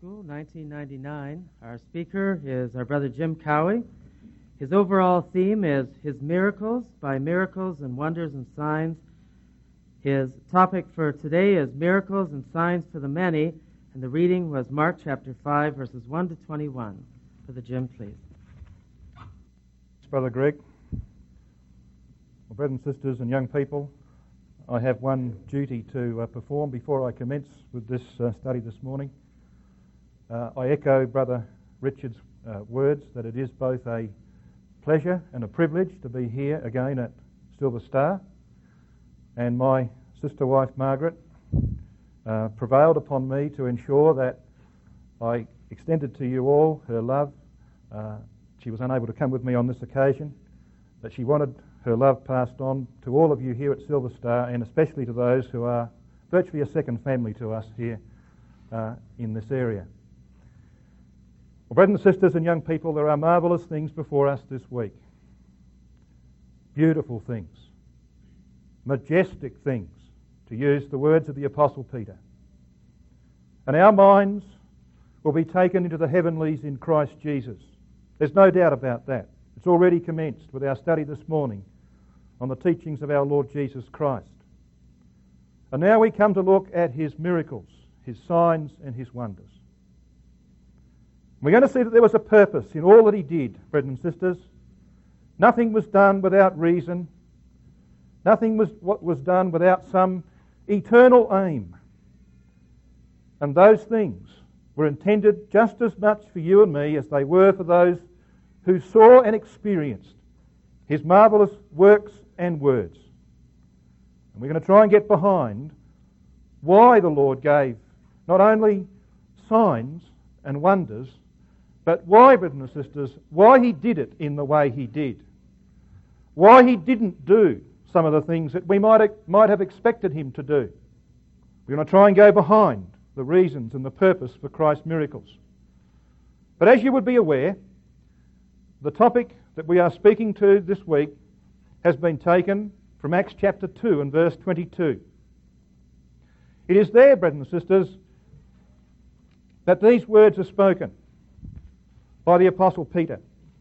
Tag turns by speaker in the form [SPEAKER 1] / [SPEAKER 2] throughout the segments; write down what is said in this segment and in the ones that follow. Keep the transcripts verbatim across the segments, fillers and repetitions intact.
[SPEAKER 1] School, nineteen ninety-nine. Our speaker is our brother Jim Cowie. His overall theme is His Miracles, by Miracles and Wonders and Signs. His topic for today is Miracles and Signs to the Many, and the reading was Mark chapter five, verses one to twenty-one. Brother Jim, please.
[SPEAKER 2] Brother Greg, well, brothers and sisters and young people, I have one duty to uh, perform before I commence with this uh, study this morning. Uh, I echo Brother Richard's uh, words that it is both a pleasure and a privilege to be here again at Silver Star, and my sister wife Margaret uh, prevailed upon me to ensure that I extended to you all her love. Uh, she was unable to come with me on this occasion, but she wanted her love passed on to all of you here at Silver Star, and especially to those who are virtually a second family to us here uh, in this area. Well, brothers and sisters and young people, there are marvellous things before us this week. Beautiful things. Majestic things, to use the words of the Apostle Peter. And our minds will be taken into the heavenlies in Christ Jesus. There's no doubt about that. It's already commenced with our study this morning on the teachings of our Lord Jesus Christ. And now we come to look at His miracles, His signs and His wonders. We're going to see that there was a purpose in all that He did, brothers and sisters. Nothing was done without reason. Nothing was what was done without some eternal aim. And those things were intended just as much for you and me as they were for those who saw and experienced His marvellous works and words. And we're going to try and get behind why the Lord gave not only signs and wonders, but why, brothers and sisters, why He did it in the way He did. Why He didn't do some of the things that we might, might have expected Him to do. We're going to try and go behind the reasons and the purpose for Christ's miracles. But as you would be aware, the topic that we are speaking to this week has been taken from Acts chapter two and verse twenty-two. It is there, brothers and sisters, that these words are spoken by the Apostle Peter.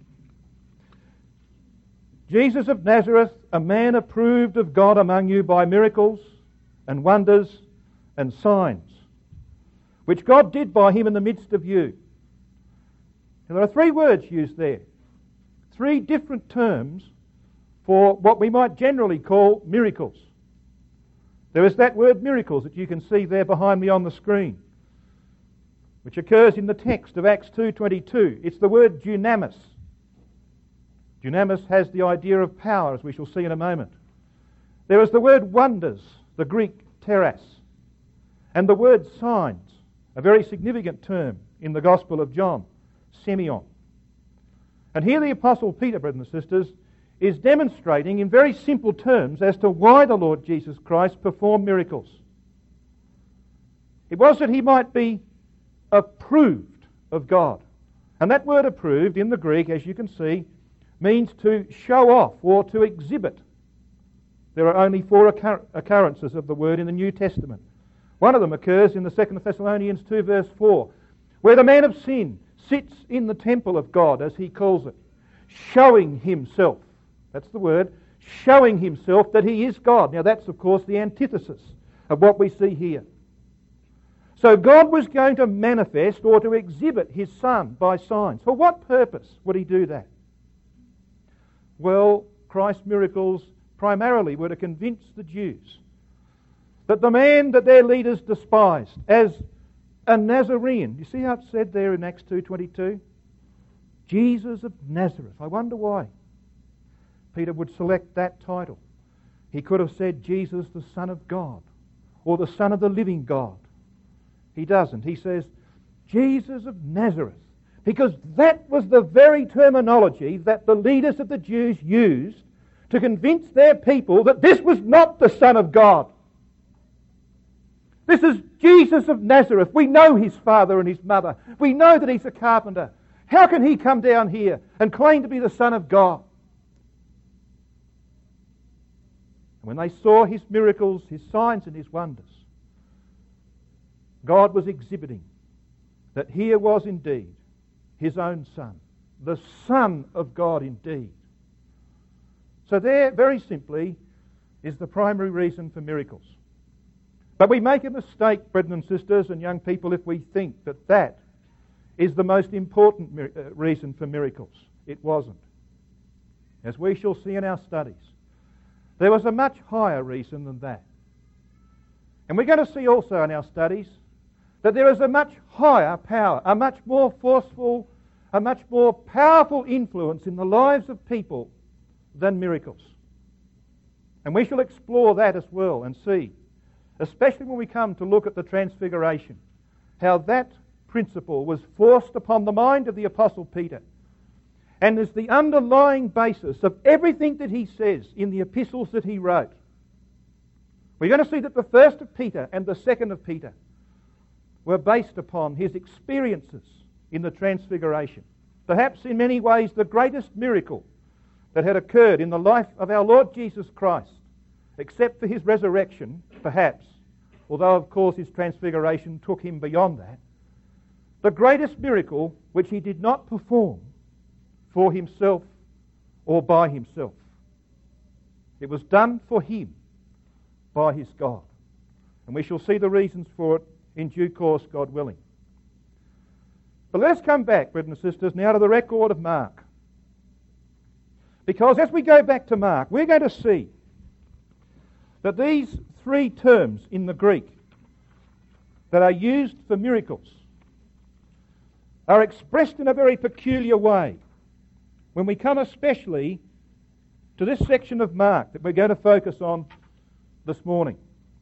[SPEAKER 2] Jesus of Nazareth, a man approved of God among you by miracles and wonders and signs, which God did by Him in the midst of you. And there are three words used there. Three different terms for what we might generally call miracles. There is that word miracles that you can see there behind me on the screen, which occurs in the text of Acts two twenty-two. It's the word dunamis. Dunamis has the idea of power, as we shall see in a moment. There is the word wonders, the Greek teras, and the word signs, a very significant term in the Gospel of John, semeion. And here the Apostle Peter, brothers and sisters, is demonstrating in very simple terms as to why the Lord Jesus Christ performed miracles. It was that He might be approved of God. And that word approved in the Greek, as you can see, means to show off or to exhibit. There are only four occur- occurrences of the word in the New Testament. One of them occurs in the Second Thessalonians two verse four, where the man of sin sits in the temple of God, as he calls it, showing himself. That's the word, showing himself that he is God. Now that's, of course, the antithesis of what we see here. So God was going to manifest or to exhibit His Son by signs. For what purpose would He do that? Well, Christ's miracles primarily were to convince the Jews that the man that their leaders despised as a Nazarene, you see how it's said there in Acts two twenty-two? Jesus of Nazareth. I wonder why Peter would select that title. He could have said Jesus, the Son of God, or the Son of the living God. He doesn't. He says Jesus of Nazareth, because that was the very terminology that the leaders of the Jews used to convince their people that this was not the Son of God. This is Jesus of Nazareth. We know His father and His mother. We know that He's a carpenter. How can He come down here and claim to be the Son of God? And when they saw His miracles, His signs and His wonders, God was exhibiting that here was indeed his own Son, the Son of God indeed. So there, very simply, is the primary reason for miracles. But we make a mistake, brethren and sisters and young people, if we think that that is the most important mir- uh, reason for miracles. It wasn't. As we shall see in our studies, there was a much higher reason than that. And we're going to see also in our studies that there is a much higher power, a much more forceful, a much more powerful influence in the lives of people than miracles. And we shall explore that as well and see, especially when we come to look at the Transfiguration, how that principle was forced upon the mind of the Apostle Peter and is the underlying basis of everything that he says in the epistles that he wrote. We're going to see that the first of Peter and the second of Peter were based upon his experiences in the Transfiguration. Perhaps in many ways the greatest miracle that had occurred in the life of our Lord Jesus Christ, except for his resurrection, perhaps, although of course his Transfiguration took him beyond that. The greatest miracle which he did not perform for himself or by himself. It was done for him by his God. And we shall see the reasons for it in due course, God willing. But let's come back, brethren and sisters, now to the record of Mark. Because as we go back to Mark, we're going to see that these three terms in the Greek that are used for miracles are expressed in a very peculiar way when we come especially to this section of Mark that we're going to focus on this morning.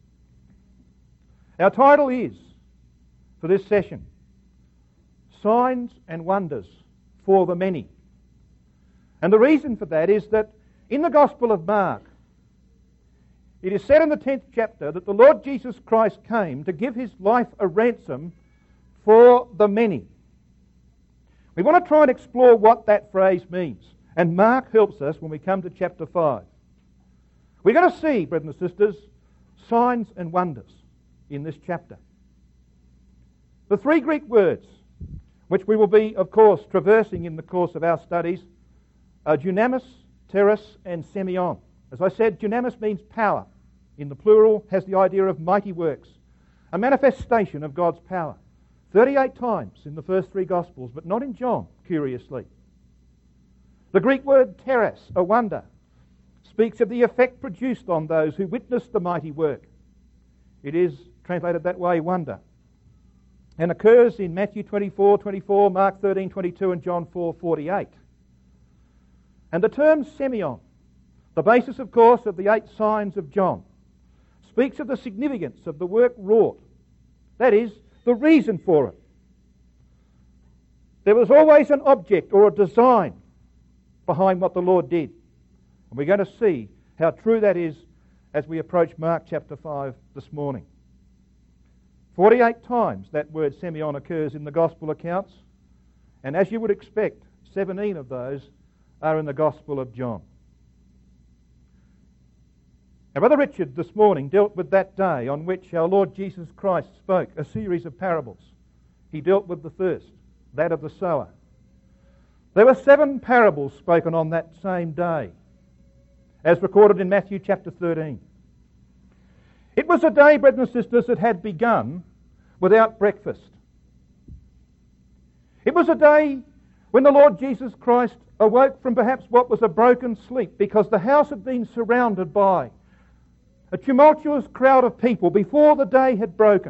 [SPEAKER 2] Our title is, for this session, Signs and Wonders for the Many. And the reason for that is that in the Gospel of Mark, it is said in the tenth chapter that the Lord Jesus Christ came to give his life a ransom for the many. We want to try and explore what that phrase means. And Mark helps us when we come to chapter five. We're going to see, brethren and sisters, signs and wonders in this chapter. The three Greek words, which we will be, of course, traversing in the course of our studies, are dunamis, teres, and semeion. As I said, dunamis means power. In the plural, has the idea of mighty works, a manifestation of God's power. thirty-eight times in the first three Gospels, but not in John, curiously. The Greek word teres, a wonder, speaks of the effect produced on those who witnessed the mighty work. It is translated that way, wonder, and occurs in Matthew twenty-four twenty-four, Mark thirteen twenty-two, and John four forty-eight. And the term semeion, the basis, of course, of the eight signs of John, speaks of the significance of the work wrought. That is, the reason for it. There was always an object or a design behind what the Lord did. And we're going to see how true that is as we approach Mark chapter five this morning. forty-eight times that word semeion occurs in the Gospel accounts, and as you would expect, seventeen of those are in the Gospel of John. Now, Brother Richard this morning dealt with that day on which our Lord Jesus Christ spoke a series of parables. He dealt with the first, that of the sower. There were seven parables spoken on that same day, as recorded in Matthew chapter thirteen. It was a day, brethren and sisters, that had begun without breakfast. It was a day when the Lord Jesus Christ awoke from perhaps what was a broken sleep, because the house had been surrounded by a tumultuous crowd of people before the day had broken.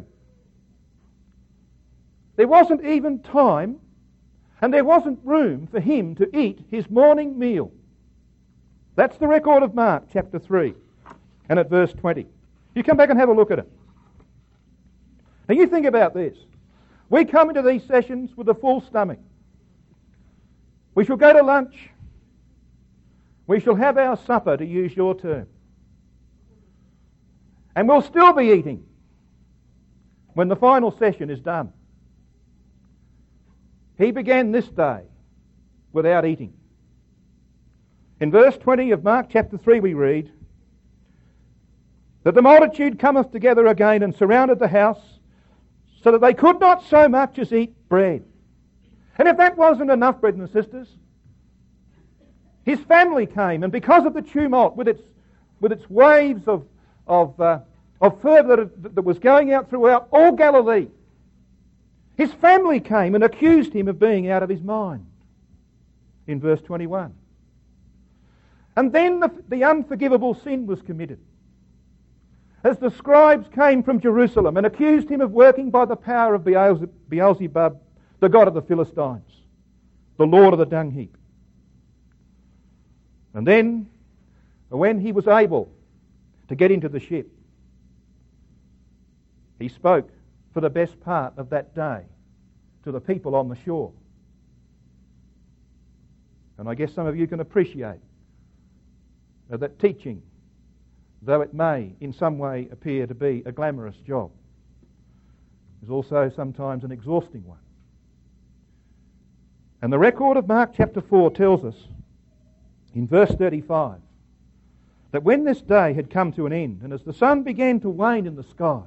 [SPEAKER 2] There wasn't even time and there wasn't room for him to eat his morning meal. That's the record of Mark chapter three and at verse twenty. You come back and have a look at it. Now you think about this. We come into these sessions with a full stomach. We shall go to lunch. We shall have our supper, to use your term. And we'll still be eating when the final session is done. He began this day without eating. In verse twenty of Mark chapter three we read that the multitude cometh together again and surrounded the house, so that they could not so much as eat bread. And if that wasn't enough, brethren and sisters, his family came, and because of the tumult, with its with its waves of of uh, of fervour that, that was going out throughout all Galilee, his family came and accused him of being out of his mind. In verse twenty-one, and then the, the unforgivable sin was committed, as the scribes came from Jerusalem and accused him of working by the power of Beelzebub, the god of the Philistines, the lord of the dung heap. And then, when he was able to get into the ship, he spoke for the best part of that day to the people on the shore. And I guess some of you can appreciate that teaching, though it may in some way appear to be a glamorous job, is also sometimes an exhausting one. And the record of Mark chapter four tells us in verse thirty-five that when this day had come to an end, and as the sun began to wane in the sky,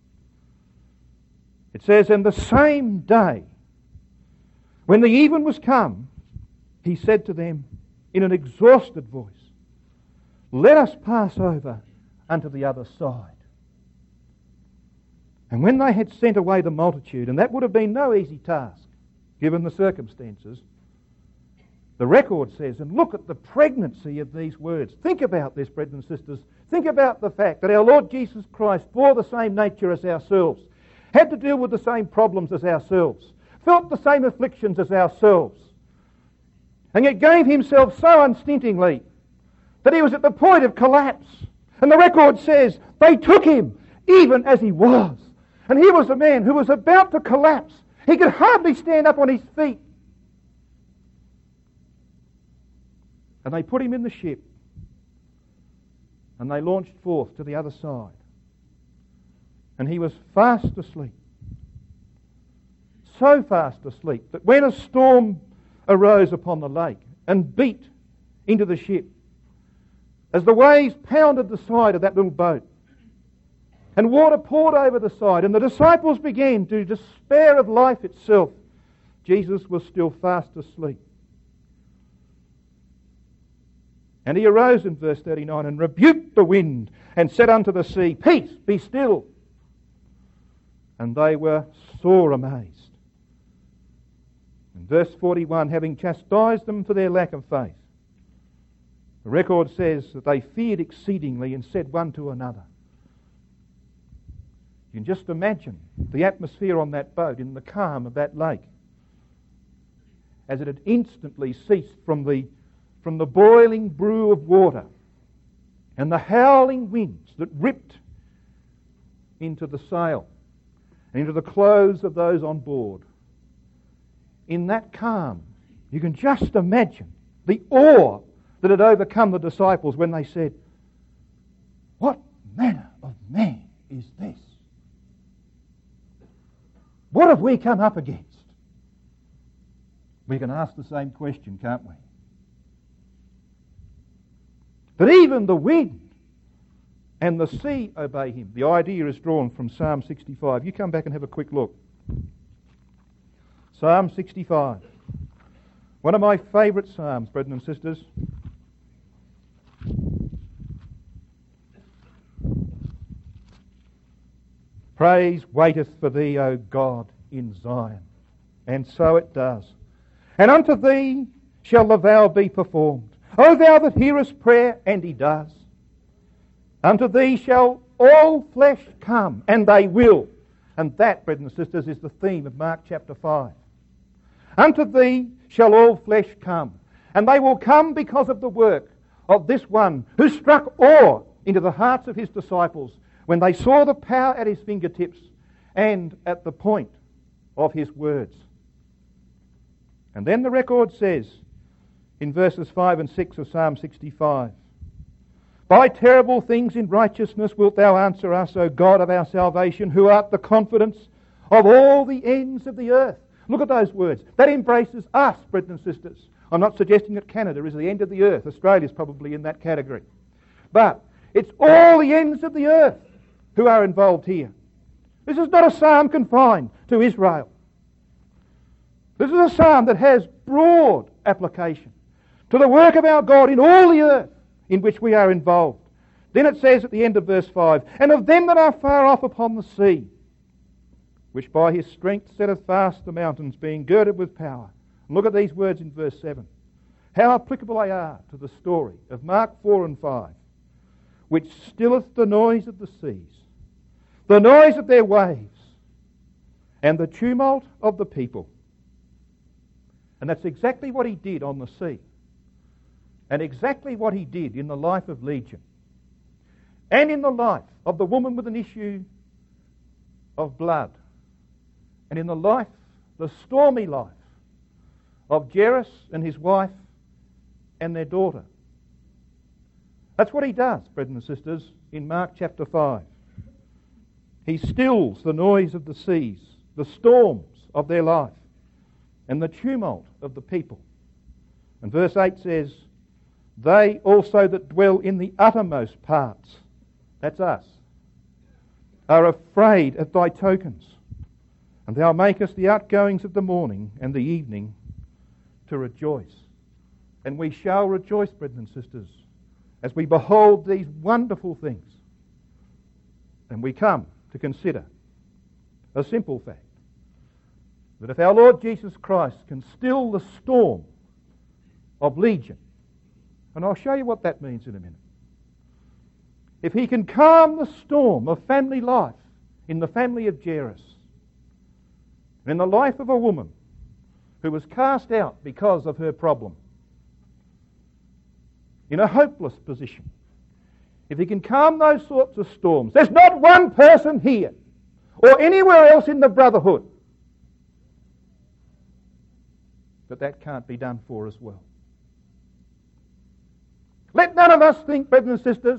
[SPEAKER 2] it says, "And the same day, when the even was come, he said to them in an exhausted voice, Let us pass over unto the other side. And when they had sent away the multitude, and that would have been no easy task, given the circumstances, the record says, and look at the pregnancy of these words. Think about this, brethren and sisters. Think about the fact that our Lord Jesus Christ bore the same nature as ourselves, had to deal with the same problems as ourselves, felt the same afflictions as ourselves, and yet gave himself so unstintingly that he was at the point of collapse. And the record says they took him even as he was. And he was a man who was about to collapse. He could hardly stand up on his feet. And they put him in the ship, and they launched forth to the other side. And he was fast asleep. So fast asleep that when a storm arose upon the lake and beat into the ship, as the waves pounded the side of that little boat, and water poured over the side, and the disciples began to despair of life itself, Jesus was still fast asleep. And he arose in verse thirty-nine and rebuked the wind and said unto the sea, Peace, be still. And they were sore amazed. In verse forty-one, having chastised them for their lack of faith, the record says that they feared exceedingly and said one to another. You can just imagine the atmosphere on that boat in the calm of that lake, as it had instantly ceased from the from the boiling brew of water and the howling winds that ripped into the sail and into the clothes of those on board. In that calm, you can just imagine the awe that had overcome the disciples when they said, What manner of man is this? What have we come up against? We can ask the same question, can't we? But even the wind and the sea obey him. The idea is drawn from Psalm sixty-five. You come back and have a quick look. Psalm sixty-five. One of my favourite psalms, brethren and sisters. Praise waiteth for thee, O God, in Zion. And so it does. And unto thee shall the vow be performed. O thou that hearest prayer, and he does. Unto thee shall all flesh come, and they will. And that, brethren and sisters, is the theme of Mark chapter five. Unto thee shall all flesh come, and they will come because of the work of this one who struck awe into the hearts of his disciples when they saw the power at his fingertips and at the point of his words. And then the record says, in verses five and six of Psalm sixty-five, By terrible things in righteousness wilt thou answer us, O God of our salvation, who art the confidence of all the ends of the earth. Look at those words. That embraces us, brethren and sisters. I'm not suggesting that Canada is the end of the earth. Australia's probably in that category. But it's all the ends of the earth who are involved here. This is not a psalm confined to Israel. This is a psalm that has broad application to the work of our God in all the earth in which we are involved. Then it says at the end of verse five, and of them that are far off upon the sea, which by his strength setteth fast the mountains, being girded with power. And look at these words in verse seven. How applicable they are to the story of Mark four and five, which stilleth the noise of the seas, the noise of their waves, and the tumult of the people. And that's exactly what he did on the sea, and exactly what he did in the life of Legion, and in the life of the woman with an issue of blood, and in the life, the stormy life, of Jairus and his wife and their daughter. That's what he does, brethren and sisters, in Mark chapter five. He stills the noise of the seas, the storms of their life, and the tumult of the people. And verse eight says, they also that dwell in the uttermost parts, that's us, are afraid at thy tokens, and thou makest the outgoings of the morning and the evening to rejoice. And we shall rejoice, brethren and sisters, as we behold these wonderful things. And we come to consider a simple fact, that if our Lord Jesus Christ can still the storm of Legion, and I'll show you what that means in a minute. If he can calm the storm of family life in the family of Jairus, and in the life of a woman who was cast out because of her problem, in a hopeless position, if he can calm those sorts of storms, there's not one person here or anywhere else in the brotherhood that that can't be done for as well. Let none of us think, brethren and sisters,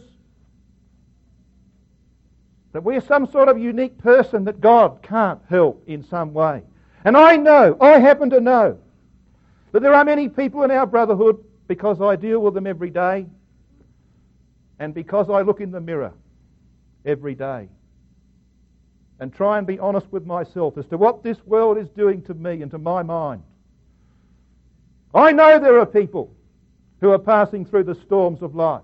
[SPEAKER 2] that we're some sort of unique person that God can't help in some way. And I know, I happen to know, that there are many people in our brotherhood, because I deal with them every day, and because I look in the mirror every day and try and be honest with myself as to what this world is doing to me and to my mind. I know there are people who are passing through the storms of life.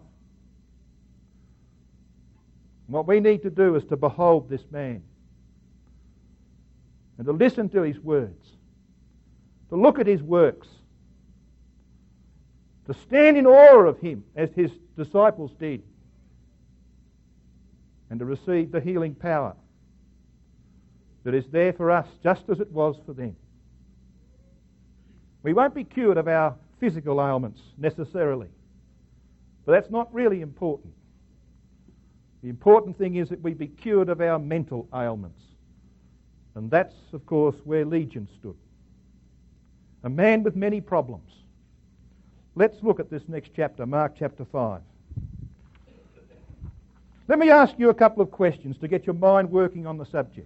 [SPEAKER 2] What we need to do is to behold this man and to listen to his words, to look at his works, to stand in awe of him as his disciples did, and to receive the healing power that is there for us just as it was for them. We won't be cured of our physical ailments necessarily, but that's not really important. The important thing is that we be cured of our mental ailments, and that's, of course, where Legion stood. A man with many problems. Let's look at this next chapter, Mark chapter five. Let me ask you a couple of questions to get your mind working on the subject.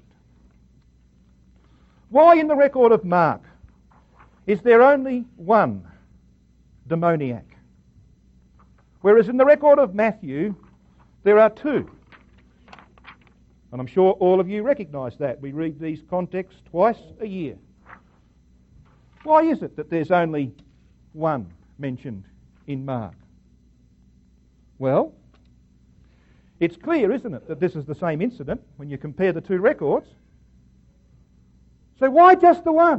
[SPEAKER 2] Why in the record of Mark is there only one demoniac, whereas in the record of Matthew there are two? And I'm sure all of you recognise that. We read these contexts twice a year. Why is it that there's only one mentioned in Mark? Well, it's clear, isn't it, that this is the same incident when you compare the two records. So why just the one?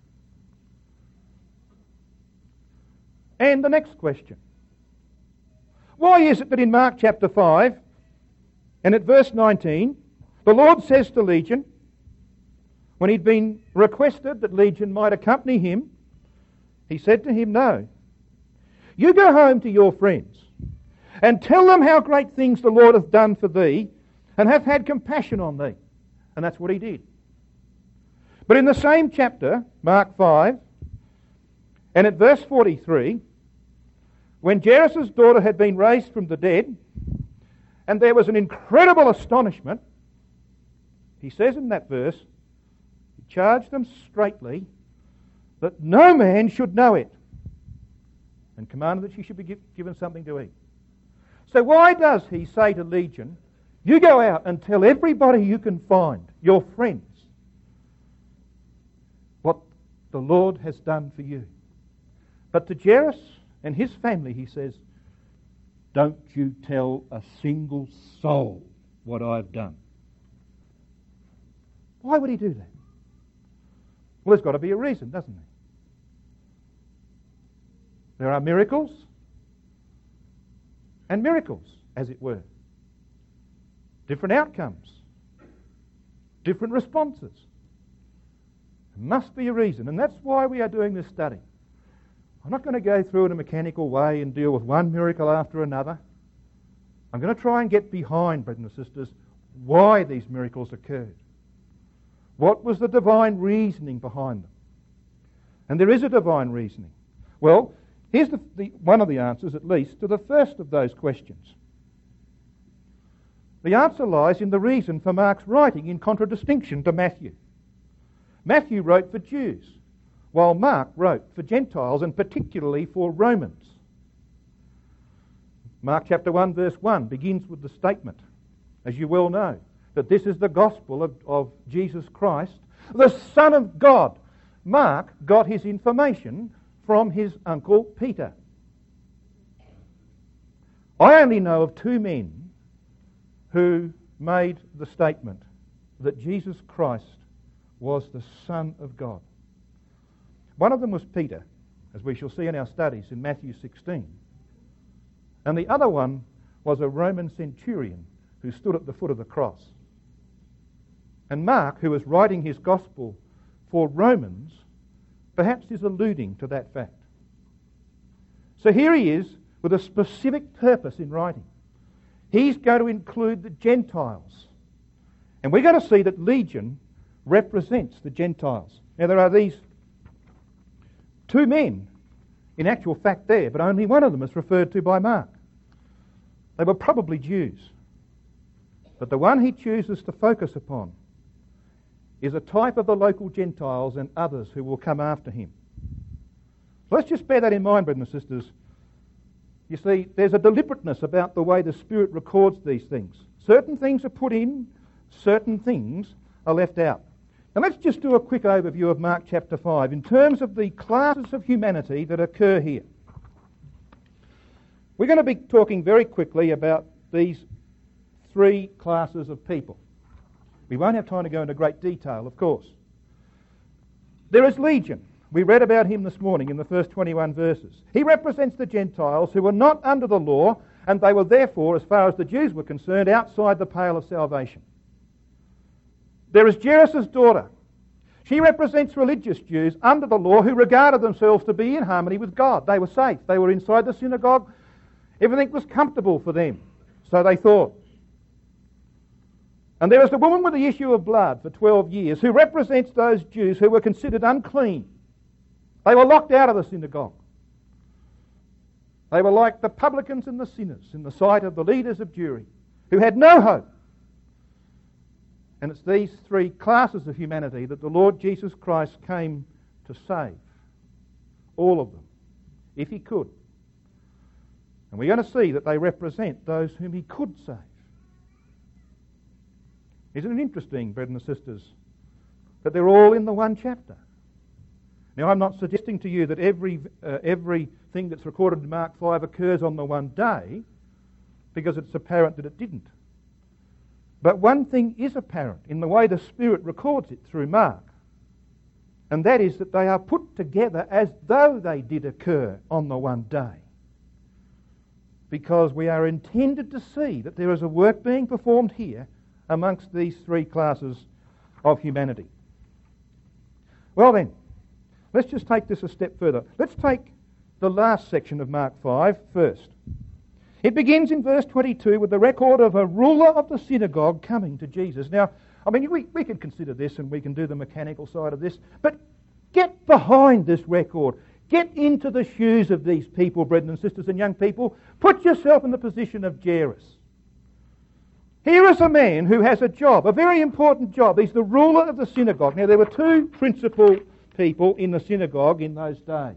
[SPEAKER 2] And the next question. Why is it that in Mark chapter five and at verse nineteen, the Lord says to Legion, when he'd been requested that Legion might accompany him, he said to him, no, you go home to your friends and tell them how great things the Lord hath done for thee and hath had compassion on thee. And that's what he did. But in the same chapter, Mark five, and at verse forty-three, when Jairus' daughter had been raised from the dead, and there was an incredible astonishment, he says in that verse, he charged them straitly that no man should know it, and commanded that she should be given something to eat. So why does he say to Legion, You go out and tell everybody you can find, your friends, what the Lord has done for you. But to Jairus and his family, he says, don't you tell a single soul what I've done. Why would he do that? Well, there's got to be a reason, doesn't there? There are miracles and miracles, as it were. Different outcomes, different responses. There must be a reason, and that's why we are doing this study. I'm not going to go through in a mechanical way and deal with one miracle after another. I'm going to try and get behind, brothers and sisters, why these miracles occurred. What was the divine reasoning behind them? And there is a divine reasoning. Well, here's the, the, one of the answers, at least, to the first of those questions. The answer lies in the reason for Mark's writing, in contradistinction to Matthew. Matthew wrote for Jews, while Mark wrote for Gentiles, and particularly for Romans. Mark chapter one verse one begins with the statement, as you well know, that this is the gospel of, of Jesus Christ, the Son of God. Mark got his information from his uncle Peter. I only know of two men who made the statement that Jesus Christ was the Son of God. One of them was Peter, as we shall see in our studies in Matthew sixteen. And the other one was a Roman centurion who stood at the foot of the cross. And Mark, who is writing his gospel for Romans, perhaps is alluding to that fact. So here he is with a specific purpose in writing. He's going to include the Gentiles. And we're going to see that Legion represents the Gentiles. Now there are these two men, in actual fact there, but only one of them is referred to by Mark. They were probably Jews. But the one he chooses to focus upon is a type of the local Gentiles and others who will come after him. Let's just bear that in mind, brothers and sisters. You see, there's a deliberateness about the way the Spirit records these things. Certain things are put in, certain things are left out. Now let's just do a quick overview of Mark chapter five in terms of the classes of humanity that occur here. We're going to be talking very quickly about these three classes of people. We won't have time to go into great detail, of course. There is Legion. We read about him this morning in the first twenty-one verses. He represents the Gentiles who were not under the law, and they were therefore, as far as the Jews were concerned, outside the pale of salvation. There is Jairus' daughter. She represents religious Jews under the law who regarded themselves to be in harmony with God. They were safe. They were inside the synagogue. Everything was comfortable for them, so they thought. And there is the woman with the issue of blood for twelve years who represents those Jews who were considered unclean. They were locked out of the synagogue. They were like the publicans and the sinners in the sight of the leaders of Jewry, who had no hope. And it's these three classes of humanity that the Lord Jesus Christ came to save. All of them, if he could. And we're going to see that they represent those whom he could save. Isn't it interesting, brethren and sisters, that they're all in the one chapter? Now, I'm not suggesting to you that every uh, everything that's recorded in Mark five occurs on the one day, because it's apparent that it didn't. But one thing is apparent in the way the Spirit records it through Mark, and that is that they are put together as though they did occur on the one day. Because we are intended to see that there is a work being performed here amongst these three classes of humanity. Well then, let's just take this a step further. Let's take the last section of Mark five first. It begins in verse twenty-two with the record of a ruler of the synagogue coming to Jesus. Now, I mean, we, we can consider this and we can do the mechanical side of this, but get behind this record. Get into the shoes of these people, brethren and sisters and young people. Put yourself in the position of Jairus. Here is a man who has a job, a very important job. He's the ruler of the synagogue. Now, there were two principal people in the synagogue in those days.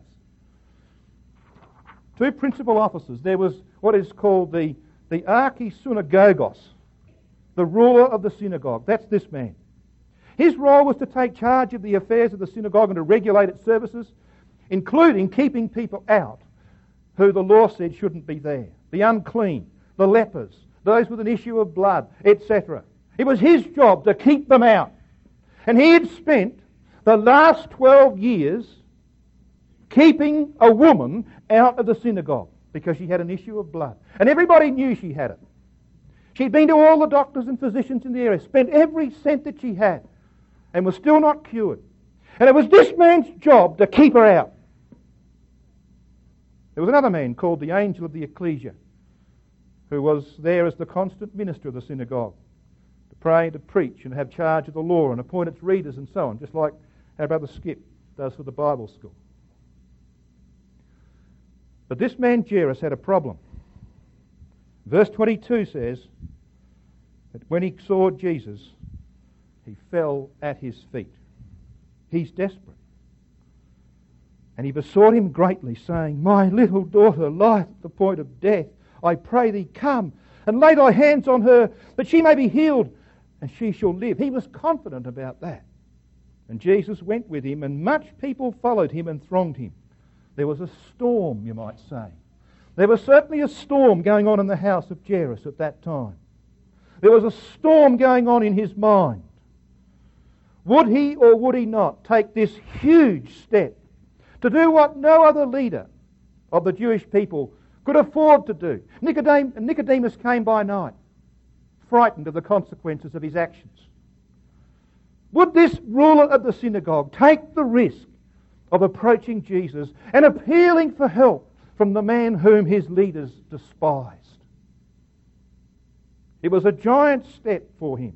[SPEAKER 2] Two principal officers. There was what is called the, the archysynagogos, the ruler of the synagogue. That's this man. His role was to take charge of the affairs of the synagogue and to regulate its services, including keeping people out who the law said shouldn't be there. The unclean, the lepers, those with an issue of blood, et cetera. It was his job to keep them out. And he had spent the last twelve years keeping a woman out of the synagogue because she had an issue of blood. And everybody knew she had it. She'd been to all the doctors and physicians in the area, spent every cent that she had, and was still not cured. And it was this man's job to keep her out. There was another man called the angel of the ecclesia who was there as the constant minister of the synagogue, to pray, to preach, and have charge of the law and appoint its readers and so on, just like our brother Skip does for the Bible school. But this man Jairus had a problem. Verse twenty-two says that when he saw Jesus, he fell at his feet. He's desperate. And he besought him greatly, saying, My little daughter lieth at the point of death. I pray thee, come and lay thy hands on her, that she may be healed, and she shall live. He was confident about that. And Jesus went with him, and much people followed him and thronged him. There was a storm, you might say. There was certainly a storm going on in the house of Jairus at that time. There was a storm going on in his mind. Would he or would he not take this huge step to do what no other leader of the Jewish people could afford to do? Nicodem- Nicodemus came by night, frightened of the consequences of his actions. Would this ruler of the synagogue take the risk of approaching Jesus and appealing for help from the man whom his leaders despised? It was a giant step for him.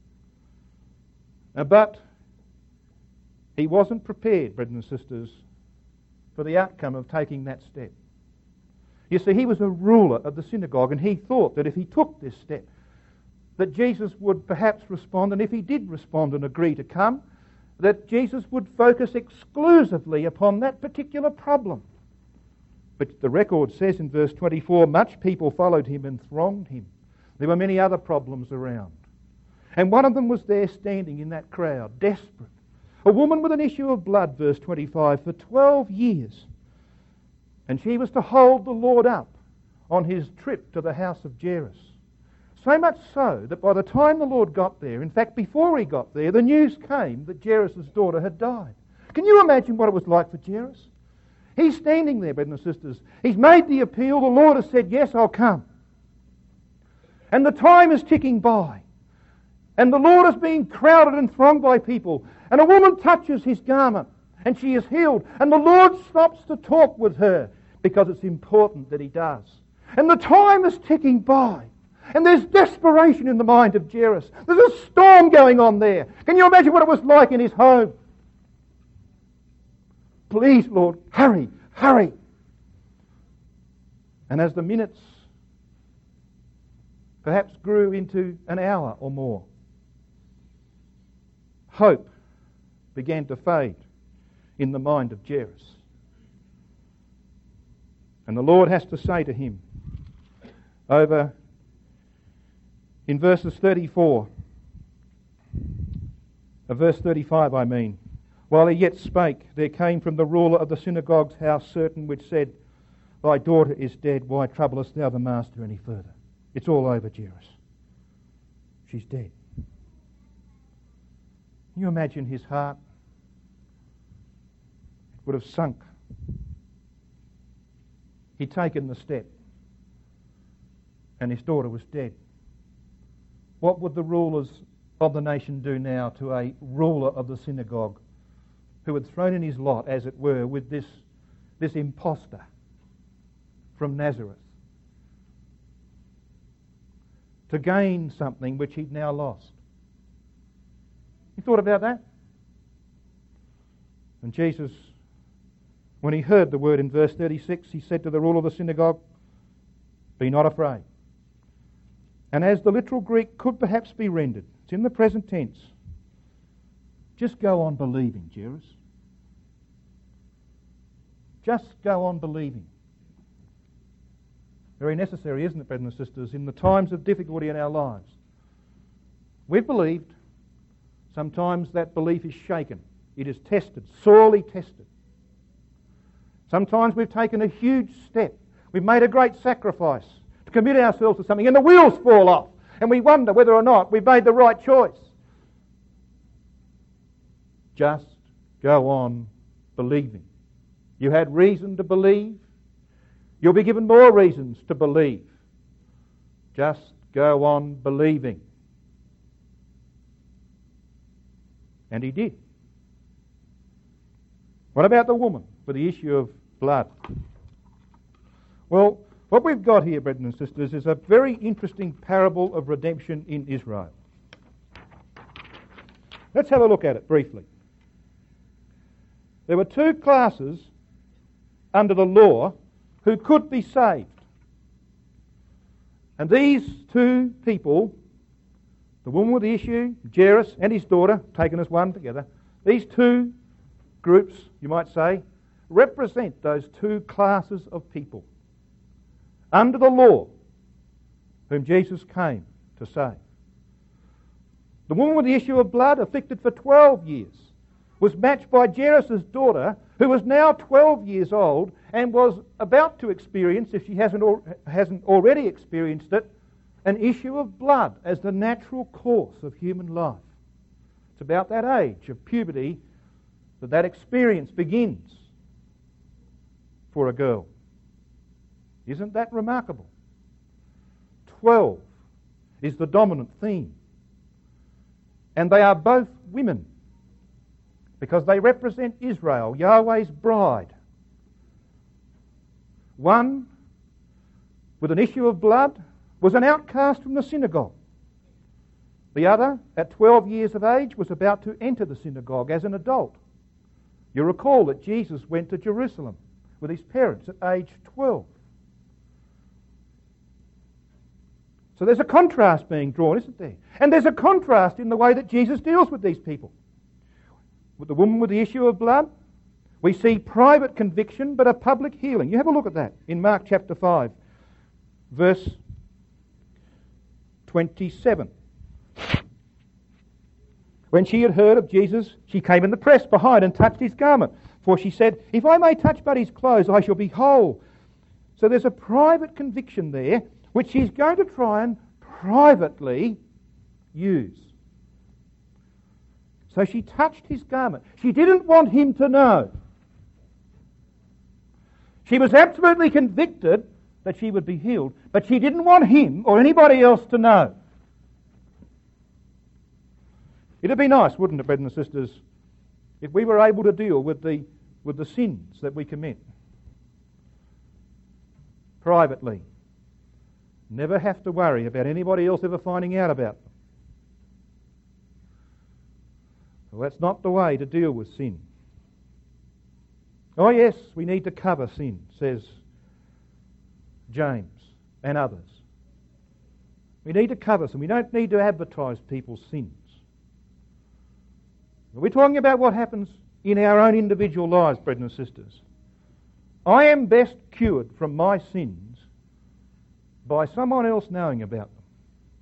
[SPEAKER 2] But he wasn't prepared, brothers and sisters, for the outcome of taking that step. You see, he was a ruler of the synagogue, and he thought that if he took this step, that Jesus would perhaps respond, and if he did respond and agree to come, that Jesus would focus exclusively upon that particular problem. But the record says in verse twenty-four, much people followed him and thronged him. There were many other problems around. And one of them was there standing in that crowd, desperate. A woman with an issue of blood, verse twenty-five, for twelve years. And she was to hold the Lord up on his trip to the house of Jairus. So much so that by the time the Lord got there, in fact before he got there, the news came that Jairus' daughter had died. Can you imagine what it was like for Jairus? He's standing there, brothers and sisters. He's made the appeal. The Lord has said, yes, I'll come. And the time is ticking by. And the Lord is being crowded and thronged by people. And a woman touches his garment and she is healed. And the Lord stops to talk with her because it's important that he does. And the time is ticking by. And there's desperation in the mind of Jairus. There's a storm going on there. Can you imagine what it was like in his home? Please, Lord, hurry, hurry. And as the minutes perhaps grew into an hour or more, hope began to fade in the mind of Jairus. And the Lord has to say to him over in verses thirty-four, uh, verse thirty-five I mean, while he yet spake, there came from the ruler of the synagogue's house certain which said, Thy daughter is dead, why troublest thou the master any further? It's all over, Jairus. She's dead. Can you imagine his heart? It would have sunk. He'd taken the step, and his daughter was dead. What would the rulers of the nation do now to a ruler of the synagogue who had thrown in his lot, as it were, with this, this impostor from Nazareth to gain something which he'd now lost? You thought about that? And Jesus, when he heard the word in verse thirty-six, he said to the ruler of the synagogue, Be not afraid. And as the literal Greek could perhaps be rendered, it's in the present tense, just go on believing, Jairus. Just go on believing. Very necessary, isn't it, brothers and sisters, in the times of difficulty in our lives, We've believed. Sometimes that belief is shaken. It is tested, sorely tested. Sometimes we've taken a huge step. We've made a great sacrifice to commit ourselves to something, and the wheels fall off, and we wonder whether or not we've made the right choice. Just go on believing. You had reason to believe. You'll be given more reasons to believe. Just go on believing. And he did. What about the woman with the issue of blood? Well, what we've got here, brethren and sisters, is a very interesting parable of redemption in Israel. Let's have a look at it briefly. There were two classes under the law who could be saved. And these two people, the woman with the issue, Jairus and his daughter, taken as one together, these two groups, you might say, represent those two classes of people under the law whom Jesus came to save. The woman with the issue of blood, afflicted for twelve years, was matched by Jairus' daughter, who was now twelve years old and was about to experience, if she hasn't, al- hasn't already experienced it, an issue of blood as the natural course of human life. It's about that age of puberty that that experience begins for a girl. Isn't that remarkable? Twelve is the dominant theme. And they are both women, because they represent Israel, Yahweh's bride. One, with an issue of blood, was an outcast from the synagogue. The other, at twelve years of age, was about to enter the synagogue as an adult. You recall that Jesus went to Jerusalem with his parents at age twelve. So there's a contrast being drawn, isn't there? And there's a contrast in the way that Jesus deals with these people. With the woman with the issue of blood, we see private conviction but a public healing. You have a look at that in Mark chapter five, verse twenty-seven. When she had heard of Jesus, she came in the press behind and touched his garment. For she said, "If I may touch but his clothes, I shall be whole." So there's a private conviction there, which she's going to try and privately use. So she touched his garment. She didn't want him to know. She was absolutely convicted that she would be healed, but she didn't want him or anybody else to know. It'd be nice, wouldn't it, brothers and sisters, if we were able to deal with the with the sins that we commit privately. Never have to worry about anybody else ever finding out about them. Well, that's not the way to deal with sin. Oh yes, we need to cover sin, says James and others. We need to cover sin. We don't need to advertise people's sins. We're talking about what happens in our own individual lives, brethren and sisters. I am best cured from my sins by someone else knowing about them.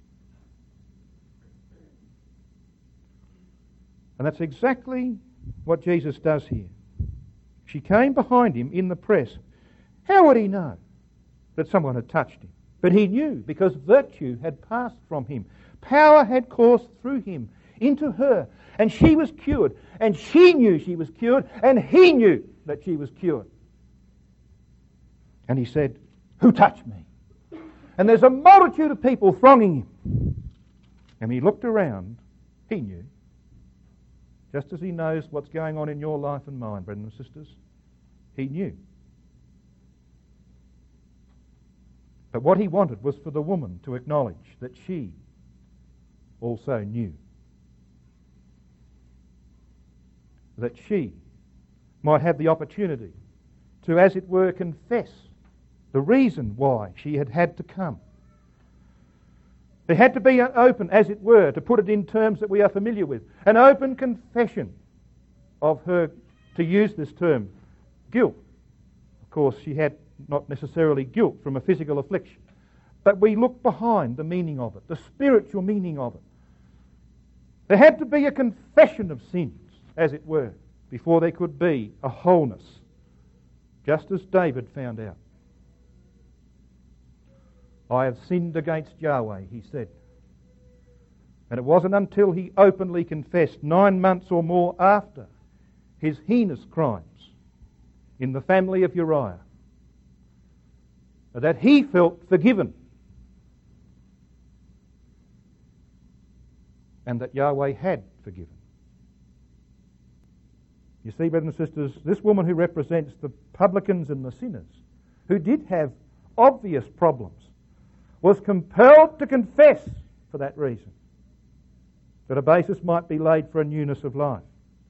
[SPEAKER 2] And that's exactly what Jesus does here. She came behind him in the press. How would he know that someone had touched him? But he knew, because virtue had passed from him. Power had coursed through him into her, and she was cured, and she knew she was cured, and he knew that she was cured. And he said, "Who touched me?" And there's a multitude of people thronging him. And he looked around. He knew. Just as he knows what's going on in your life and mine, brothers and sisters. He knew. But what he wanted was for the woman to acknowledge that she also knew. That she might have the opportunity to, as it were, confess the reason why she had had to come. There had to be an open, as it were, to put it in terms that we are familiar with, an open confession of her, to use this term, guilt. Of course, she had not necessarily guilt from a physical affliction, but we look behind the meaning of it, the spiritual meaning of it. There had to be a confession of sins, as it were, before there could be a wholeness, just as David found out. I have sinned against Yahweh, he said. And it wasn't until he openly confessed nine months or more after his heinous crimes in the family of Uriah that he felt forgiven, and that Yahweh had forgiven. You see, brothers and sisters, this woman who represents the publicans and the sinners, who did have obvious problems, was compelled to confess for that reason, that a basis might be laid for a newness of life.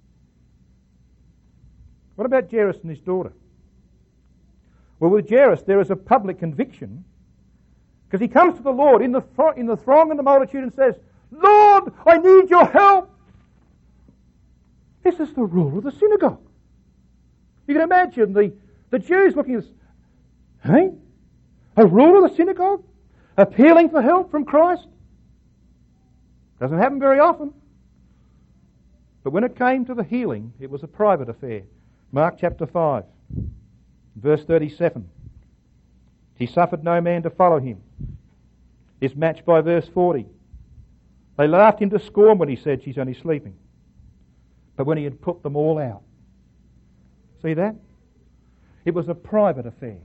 [SPEAKER 2] What about Jairus and his daughter? Well, with Jairus there is a public conviction, because he comes to the Lord in the, th- in the throng and the multitude and says, Lord, I need your help. This is the ruler of the synagogue. You can imagine the, the Jews looking at this, hey? A ruler of the synagogue? Appealing for help from Christ? Doesn't happen very often. But when it came to the healing, it was a private affair. Mark chapter five, verse thirty-seven. He suffered no man to follow him. Is matched by verse forty. They laughed him to scorn when he said she's only sleeping. But when he had put them all out. See that? It was a private affair.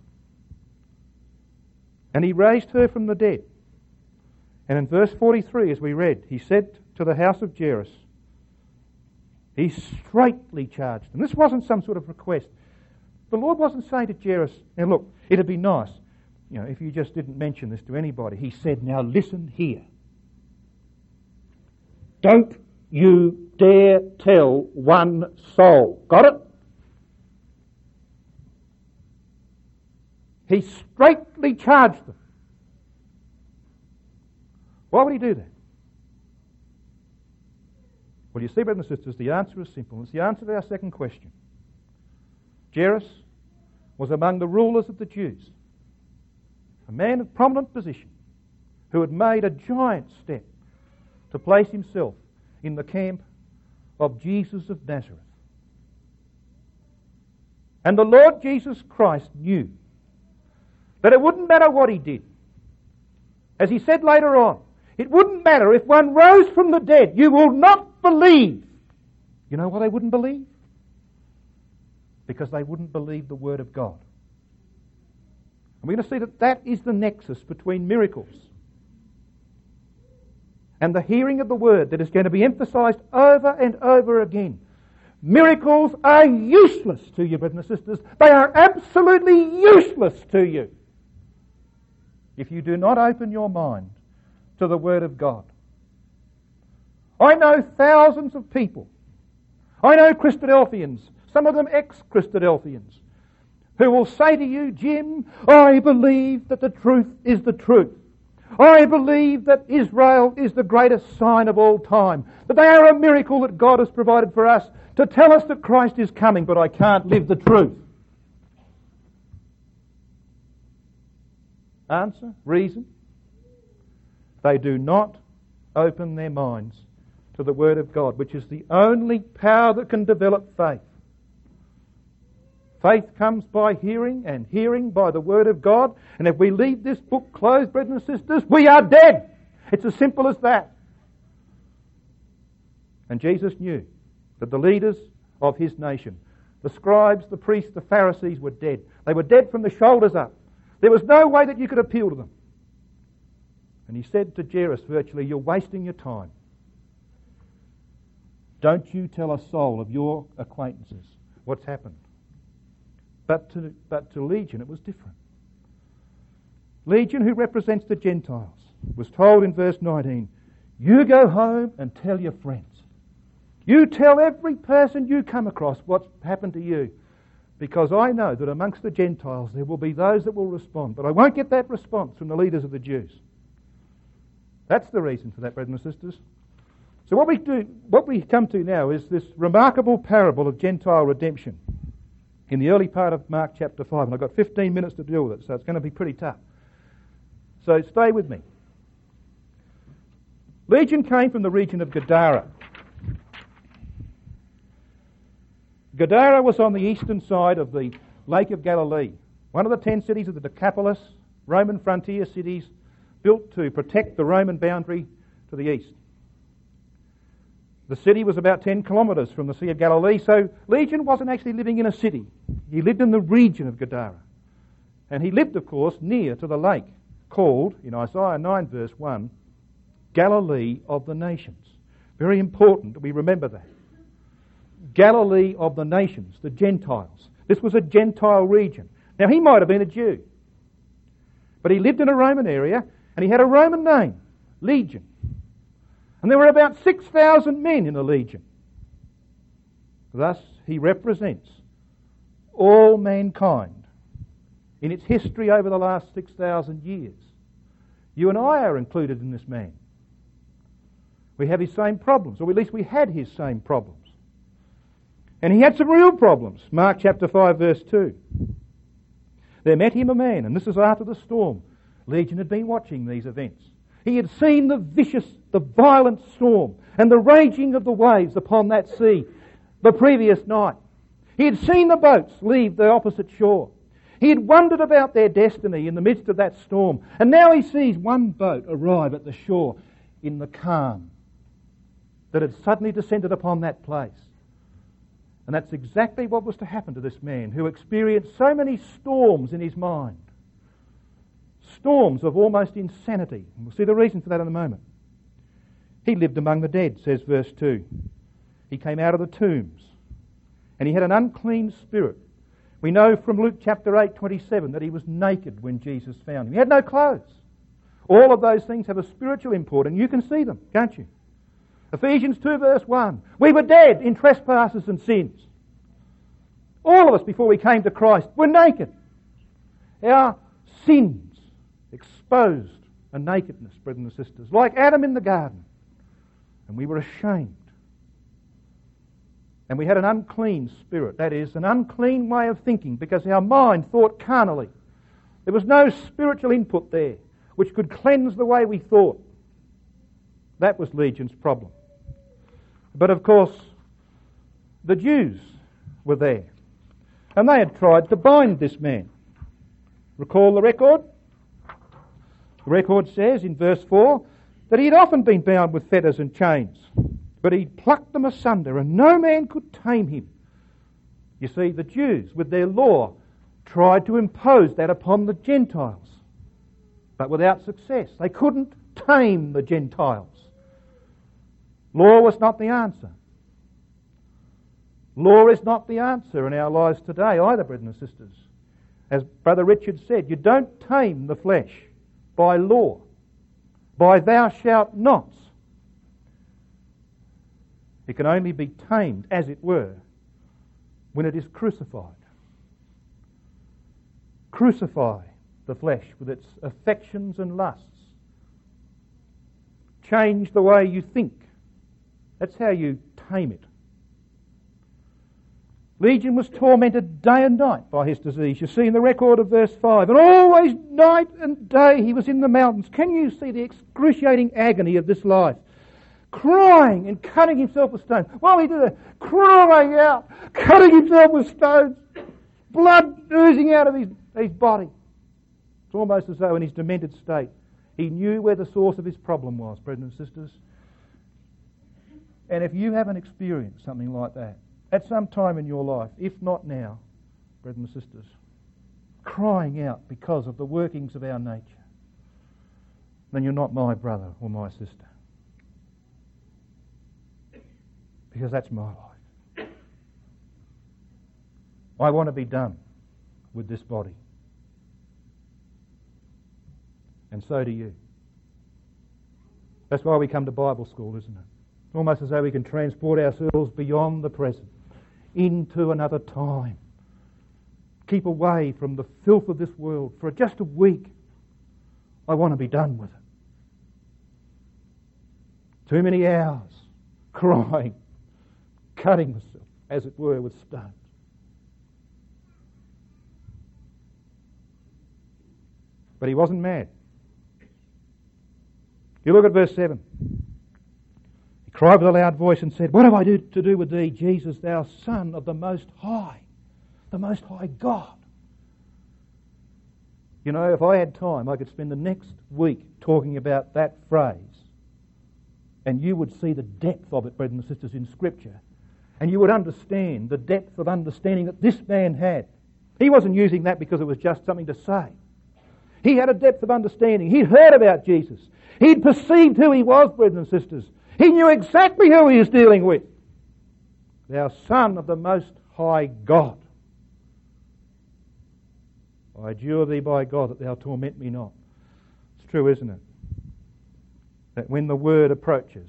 [SPEAKER 2] And he raised her from the dead. And in verse forty-three, as we read, he said to the house of Jairus, he straightly charged them. This wasn't some sort of request. The Lord wasn't saying to Jairus, now look, it'd be nice, you know, if you just didn't mention this to anybody. He said, now listen here. Don't you dare tell one soul. Got it? He straightly charged them. Why would he do that? Well, you see, brothers and sisters, the answer is simple. It's the answer to our second question. Jairus was among the rulers of the Jews, a man of prominent position who had made a giant step to place himself in the camp of Jesus of Nazareth. And the Lord Jesus Christ knew that it wouldn't matter what he did. As he said later on, it wouldn't matter if one rose from the dead. You will not believe. You know why they wouldn't believe? Because they wouldn't believe the Word of God. And we're going to see that that is the nexus between miracles and the hearing of the Word that is going to be emphasized over and over again. Miracles are useless to you, brothers and sisters. They are absolutely useless to you if you do not open your mind to the Word of God. I know thousands of people. I know Christadelphians, some of them ex-Christadelphians, who will say to you, Jim, I believe that the truth is the truth. I believe that Israel is the greatest sign of all time, that they are a miracle that God has provided for us to tell us that Christ is coming, but I can't live the truth. Answer? Reason? They do not open their minds to the Word of God, which is the only power that can develop faith. Faith comes by hearing, and hearing by the Word of God. And if we leave this book closed, brothers and sisters, we are dead. It's as simple as that. And Jesus knew that the leaders of his nation, the scribes, the priests, the Pharisees, were dead. They were dead from the shoulders up. There was no way that you could appeal to them. And he said to Jairus virtually, you're wasting your time. Don't you tell a soul of your acquaintances what's happened. But to, but to Legion it was different. Legion, who represents the Gentiles, was told in verse nineteen, you go home and tell your friends. You tell every person you come across what's happened to you. Because I know that amongst the Gentiles there will be those that will respond. But I won't get that response from the leaders of the Jews. That's the reason for that, brothers and sisters. So what we do, what we come to now is this remarkable parable of Gentile redemption in the early part of Mark chapter five. And I've got fifteen minutes to deal with it, so it's going to be pretty tough. So stay with me. Legion came from the region of Gadara. Gadara was on the eastern side of the Lake of Galilee, one of the ten cities of the Decapolis, Roman frontier cities built to protect the Roman boundary to the east. The city was about ten kilometres from the Sea of Galilee, so Legion wasn't actually living in a city. He lived in the region of Gadara. And he lived, of course, near to the lake, called, in Isaiah nine verse one, Galilee of the nations. Very important that we remember that. Galilee of the nations, the Gentiles. This was a Gentile region. Now, he might have been a Jew, but he lived in a Roman area, and he had a Roman name, Legion. And there were about six thousand men in the Legion. Thus, he represents all mankind in its history over the last six thousand years. You and I are included in this man. We have his same problems, or at least we had his same problems. And he had some real problems. Mark chapter five verse two. There met him a man, and this is after the storm. Legion had been watching these events. He had seen the vicious, the violent storm and the raging of the waves upon that sea the previous night. He had seen the boats leave the opposite shore. He had wondered about their destiny in the midst of that storm. And now he sees one boat arrive at the shore in the calm that had suddenly descended upon that place. And that's exactly what was to happen to this man who experienced so many storms in his mind. Storms of almost insanity. And we'll see the reason for that in a moment. He lived among the dead, says verse two. He came out of the tombs, and he had an unclean spirit. We know from Luke chapter eight twenty-seven that he was naked when Jesus found him. He had no clothes. All of those things have a spiritual import, and you can see them, can't you? Ephesians two verse one. We were dead in trespasses and sins. All of us before we came to Christ were naked. Our sins exposed a nakedness, brothers and sisters, like Adam in the garden. And we were ashamed. And we had an unclean spirit, that is, an unclean way of thinking, because our mind thought carnally. There was no spiritual input there which could cleanse the way we thought. That was Legion's problem. But of course, the Jews were there, and they had tried to bind this man. Recall the record? The record says in verse four that he had often been bound with fetters and chains, but he plucked them asunder, and no man could tame him. You see, the Jews, with their law, tried to impose that upon the Gentiles, but without success. They couldn't tame the Gentiles. Law was not the answer. Law is not the answer in our lives today either, brothers and sisters. As Brother Richard said, you don't tame the flesh by law, by thou shalt nots. It can only be tamed, as it were, when it is crucified. Crucify the flesh with its affections and lusts. Change the way you think. That's how you tame it. Legion was tormented day and night by his disease. You see in the record of verse five. And always night and day he was in the mountains. Can you see the excruciating agony of this life? Crying and cutting himself with stones. While he did it, crying out, cutting himself with stones. Blood oozing out of his, his body. It's almost as though in his demented state he knew where the source of his problem was, brothers and sisters. And if you haven't experienced something like that at some time in your life, if not now, brothers and sisters, crying out because of the workings of our nature, then you're not my brother or my sister. Because that's my life. I want to be done with this body. And so do you. That's why we come to Bible school, isn't it? Almost as though we can transport ourselves beyond the present into another time. Keep away from the filth of this world for just a week. I want to be done with it. Too many hours crying, cutting myself, as it were, with stones. But he wasn't mad. You look at verse seven. cried with a loud voice and said, "What have I do to do with thee, Jesus, thou Son of the Most High, the Most High God?" You know, if I had time, I could spend the next week talking about that phrase, and you would see the depth of it, brothers and sisters, in Scripture, and you would understand the depth of understanding that this man had. He wasn't using that because it was just something to say. He had a depth of understanding. He'd heard about Jesus. He'd perceived who he was, brothers and sisters. He knew exactly who he was dealing with. Thou Son of the Most High God, I adjure thee by God that thou torment me not. It's true, isn't it? That when the word approaches,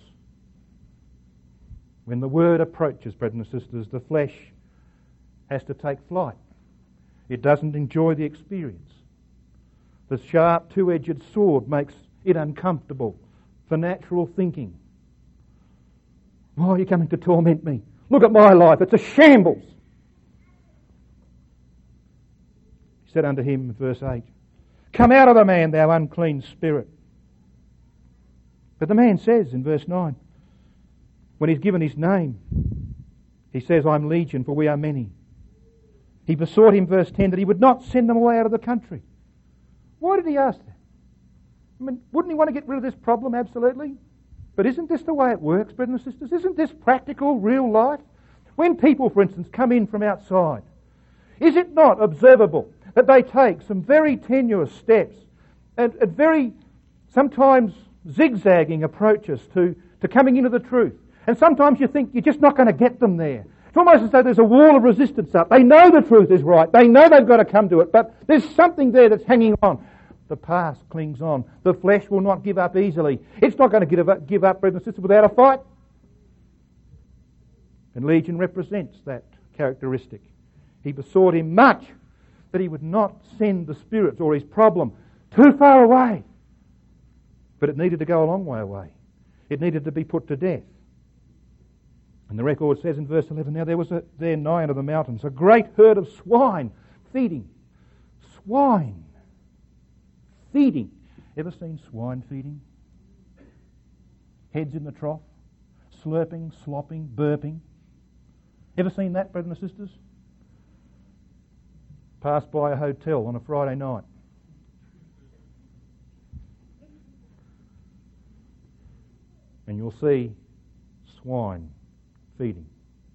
[SPEAKER 2] when the word approaches, brothers and sisters, the flesh has to take flight. It doesn't enjoy the experience. The sharp two-edged sword makes it uncomfortable for natural thinking. Why are you coming to torment me? Look at my life, it's a shambles. He said unto him in verse eight, "Come out of the man, thou unclean spirit." But the man says in verse nine, when he's given his name, he says, "I'm Legion, for we are many." He besought him, verse ten, that he would not send them away out of the country. Why did he ask that? I mean, wouldn't he want to get rid of this problem? Absolutely. But isn't this the way it works, brothers and sisters? Isn't this practical, real life? When people, for instance, come in from outside, is it not observable that they take some very tenuous steps and, and very, sometimes zigzagging approaches to, to coming into the truth? And sometimes you think you're just not going to get them there. It's almost as though there's a wall of resistance up. They know the truth is right. They know they've got to come to it, but there's something there that's hanging on. The past clings on. The flesh will not give up easily. It's not going to give up, give up, brothers and sisters, without a fight. And Legion represents that characteristic. He besought him much that he would not send the spirits or his problem too far away. But it needed to go a long way away. It needed to be put to death. And the record says in verse eleven, "Now there was a, there nigh unto the mountains a great herd of swine feeding." Swine feeding. Ever seen swine feeding? Heads in the trough, slurping, slopping, burping. Ever seen that, brothers and sisters? Passed by a hotel on a Friday night. And you'll see swine feeding.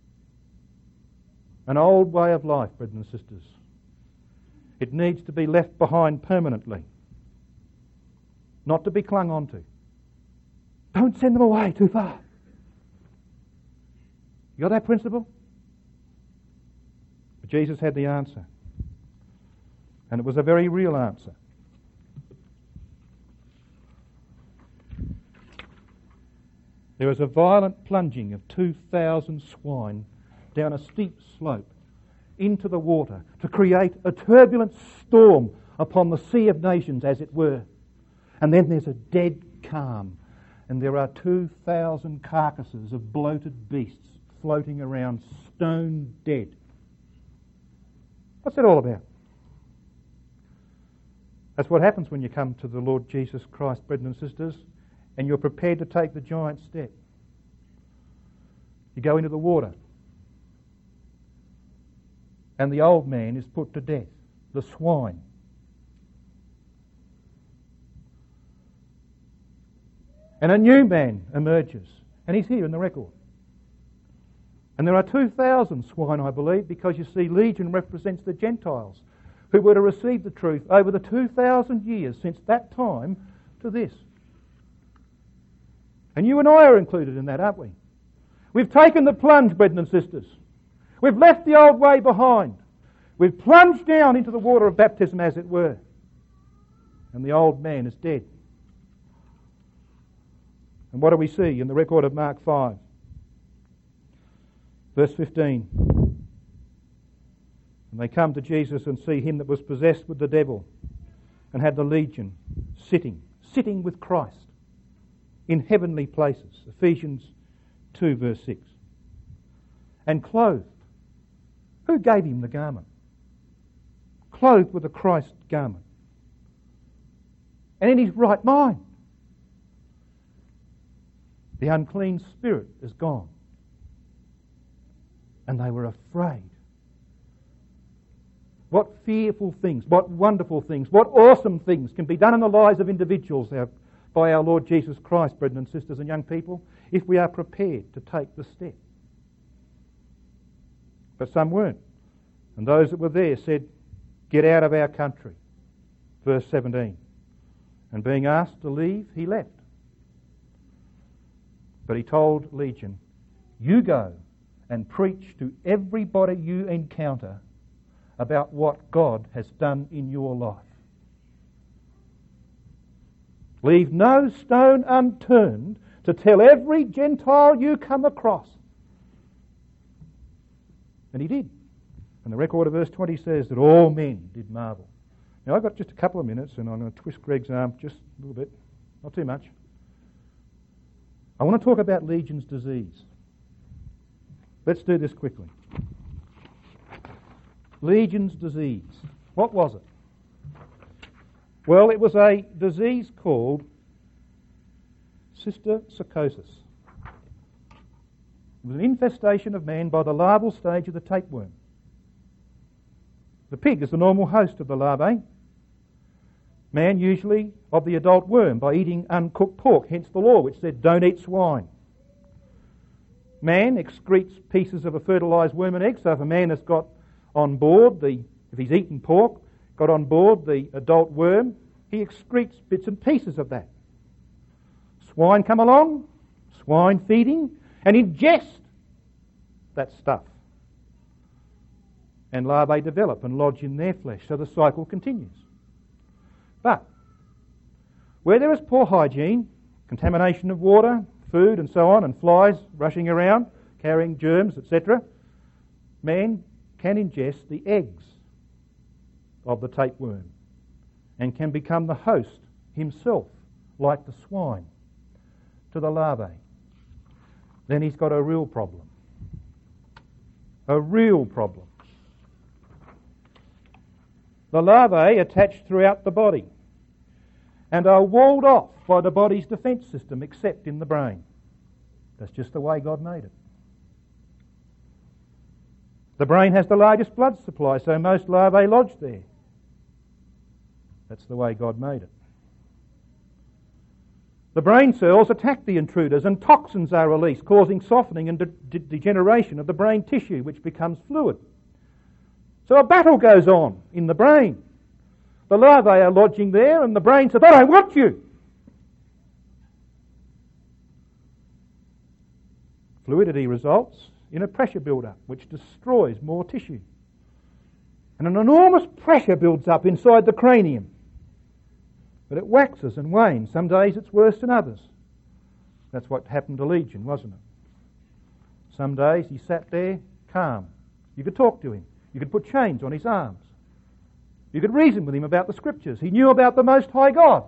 [SPEAKER 2] An old way of life, brothers and sisters. It needs to be left behind permanently, not to be clung on to. Don't send them away too far. You got that principle? But Jesus had the answer. And it was a very real answer. There was a violent plunging of two thousand swine down a steep slope into the water to create a turbulent storm upon the sea of nations, as it were. And then there's a dead calm, and there are two thousand carcasses of bloated beasts floating around, stone dead. What's that all about? That's what happens when you come to the Lord Jesus Christ, brothers and sisters, and you're prepared to take the giant step. You go into the water, and the old man is put to death, the swine. And a new man emerges, and he's here in the record. And there are two thousand swine, I believe, because you see, Legion represents the Gentiles who were to receive the truth over the two thousand years since that time to this. And you and I are included in that, aren't we? We've taken the plunge, brethren and sisters. We've left the old way behind. We've plunged down into the water of baptism, as it were. And the old man is dead. And what do we see in the record of Mark five? Verse fifteen. And they come to Jesus and see him that was possessed with the devil and had the legion sitting, sitting with Christ in heavenly places. Ephesians two verse six. And clothed. Who gave him the garment? Clothed with a Christ garment. And in his right mind. The unclean spirit is gone. And they were afraid. What fearful things, what wonderful things, what awesome things can be done in the lives of individuals by our Lord Jesus Christ, brethren and sisters and young people, if we are prepared to take the step. But some weren't. And those that were there said, "Get out of our country." Verse seventeen. And being asked to leave, he left. But he told Legion, "You go and preach to everybody you encounter about what God has done in your life. Leave no stone unturned to tell every Gentile you come across." And he did. And the record of verse twenty says that all men did marvel. Now I've got just a couple of minutes and I'm going to twist Greg's arm just a little bit, not too much. I want to talk about Legion's disease. Let's do this quickly. Legion's disease. What was it? Well, it was a disease called cysticercosis. It was an infestation of man by the larval stage of the tapeworm. The pig is the normal host of the larvae. Man usually of the adult worm by eating uncooked pork, hence the law which said don't eat swine. Man excretes pieces of a fertilised worm and egg, so if a man has got on board the, if he's eaten pork, got on board the adult worm, he excretes bits and pieces of that. Swine come along, swine feeding, and ingest that stuff. And larvae develop and lodge in their flesh, so the cycle continues. But where there is poor hygiene, contamination of water, food and so on, and flies rushing around, carrying germs, et cetera, man can ingest the eggs of the tapeworm and can become the host himself, like the swine, to the larvae. Then he's got a real problem. A real problem. The larvae attach throughout the body and are walled off by the body's defence system except in the brain. That's just the way God made it. The brain has the largest blood supply, so most larvae lodge there. That's the way God made it. The brain cells attack the intruders and toxins are released, causing softening and de- de- degeneration of the brain tissue, which becomes fluid. So a battle goes on in the brain. The larvae are lodging there and the brain says, "I don't want you." Fluidity results in a pressure build-up which destroys more tissue. And an enormous pressure builds up inside the cranium. But it waxes and wanes. Some days it's worse than others. That's what happened to Legion, wasn't it? Some days he sat there calm. You could talk to him. You could put chains on his arms. You could reason with him about the Scriptures. He knew about the Most High God.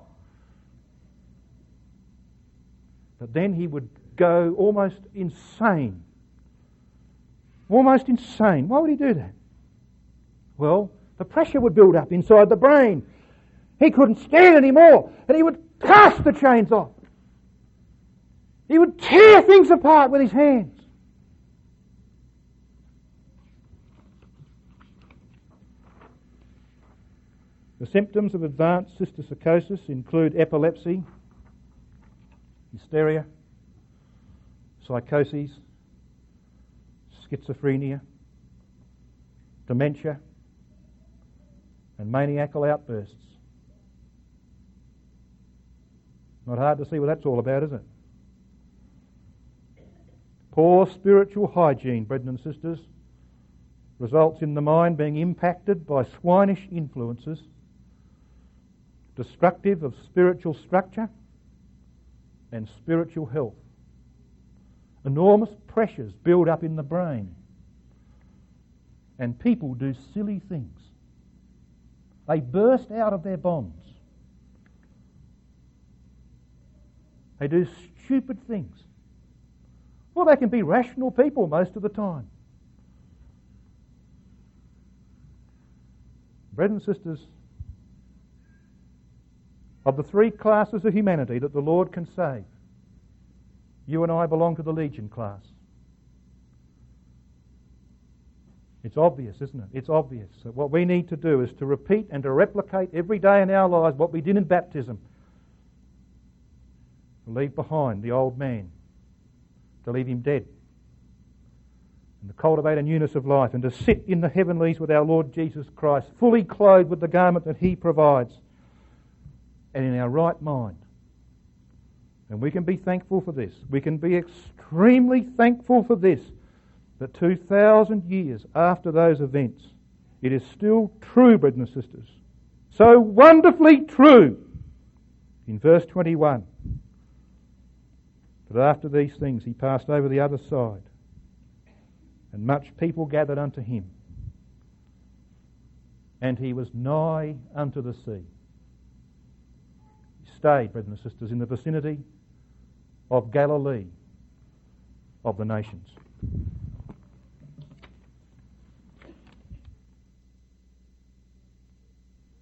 [SPEAKER 2] But then he would go almost insane. Almost insane. Why would he do that? Well, the pressure would build up inside the brain. He couldn't stand anymore, and he would cast the chains off. He would tear things apart with his hands. The symptoms of advanced cysticercosis include epilepsy, hysteria, psychoses, schizophrenia, dementia, and maniacal outbursts. Not hard to see what that's all about, is it? Poor spiritual hygiene, brethren and sisters, results in the mind being impacted by swinish influences, destructive of spiritual structure and spiritual health. Enormous pressures build up in the brain, and people do silly things. They burst out of their bonds. They do stupid things. Well, they can be rational people most of the time. Brothers and sisters, of the three classes of humanity that the Lord can save, You and I belong to the Legion class. It's obvious, isn't it? It's obvious that what we need to do is to repeat and to replicate every day in our lives what we did in baptism. To leave behind the old man, to leave him dead, and to cultivate a newness of life, and to sit in the heavenlies with our Lord Jesus Christ, fully clothed with the garment that He provides, and in our right mind. And we can be thankful for this. We can be extremely thankful for this, that two thousand years after those events, it is still true, brothers and sisters. So wonderfully true in verse twenty-one. But after these things he passed over the other side, and much people gathered unto him, and he was nigh unto the sea. He stayed, brothers and sisters, in the vicinity of Galilee of the nations.